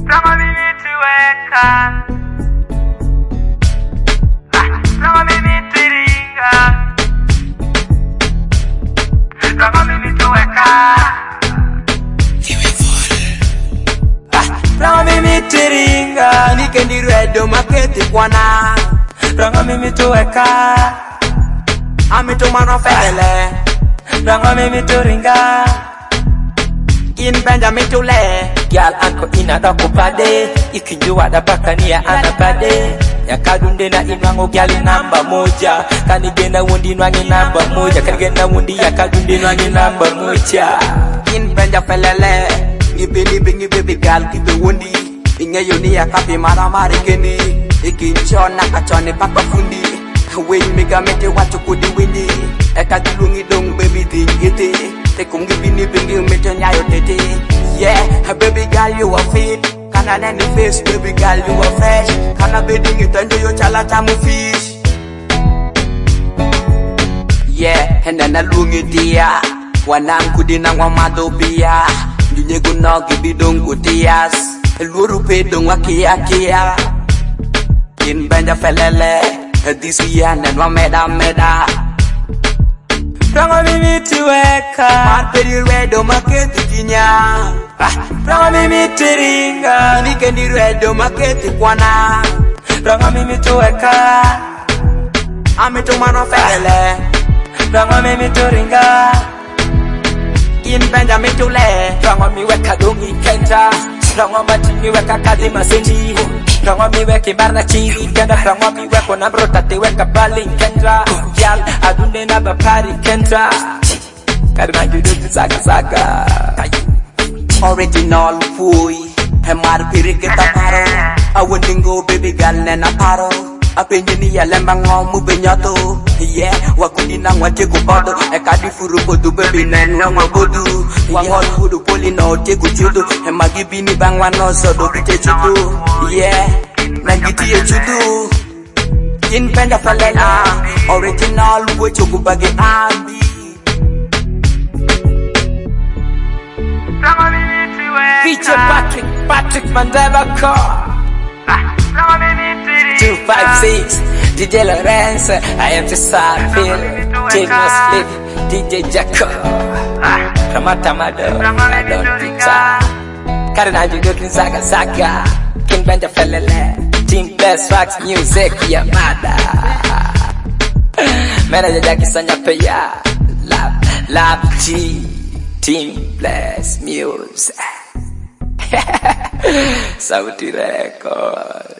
Rama mimi tuweka Rama mimi tiringa Rama mimi tuweka Rama mimi tiringa Nikendi redo maketi kwana Rama mimi tuweka Amito mano fele Rama mimi turinga In Benjamin tule Gyal anko inada kupade Ikinjua da pakania anapade Ya kadunde na inwango gyali namba moja Kanigena wundi nwangi namba moja Kanigena wundi ya kadunde nwangi namba moja In Benja felele Ngibe gyal kibe wundi Inge yoni ya kapi maramari keni Ikinchona kachone paka fundi When mega mete watu kudi windi Eka dilungi dong baby dingiti Tekum gibini bingi umete nyayo tete Yeah, baby girl you are fit Kana nani face baby girl you are fresh Kana beding itanjo yo chala tamu fish Yeah, henda na lungi dia Wanam kudina ngwa madobia Njunye guna gibidong kutias Eluru pedong wakia In Benja felele This year nenwa meda Rama mimi tuweka Marperi redo maketi kinya Rama mimi tiringa Nikendi redo maketi kwana Rama mimi tuweka Amito mano fele Rama mimi turinga In Benjamin tule Rama mi weka dongi kenta Rama mati mi weka kazi masenji Rama mi weke barna chiri kenda Rama mi weko na brota te weka bali kenda Gyal adunde na bapari kenda Karina judo saga Original fui Hemar piri kita paro Awendingo baby girl nena paro Apenjini ya lembang ngomu benyato Yeah, wakudina ngwache kubodo Eka di furu bodu baby nena ngobodu Wangol hudu poli no tegu chudu Hemagi bini bang wano sodo biche chudu Yeah, nangiti ye chudu In Benja felena Original wecho kubagi ambi Feature Patrick Mandela Car 256 DJ Lorenzo I am the Sarfil J Muslim DJ Jacko Ramata Mado I don't think so Karina Judo Saga King Benja Felele Team Best Wax Music Yamada Manager Jackie Sanya Peya Lab G Team Bless Music Saudi Record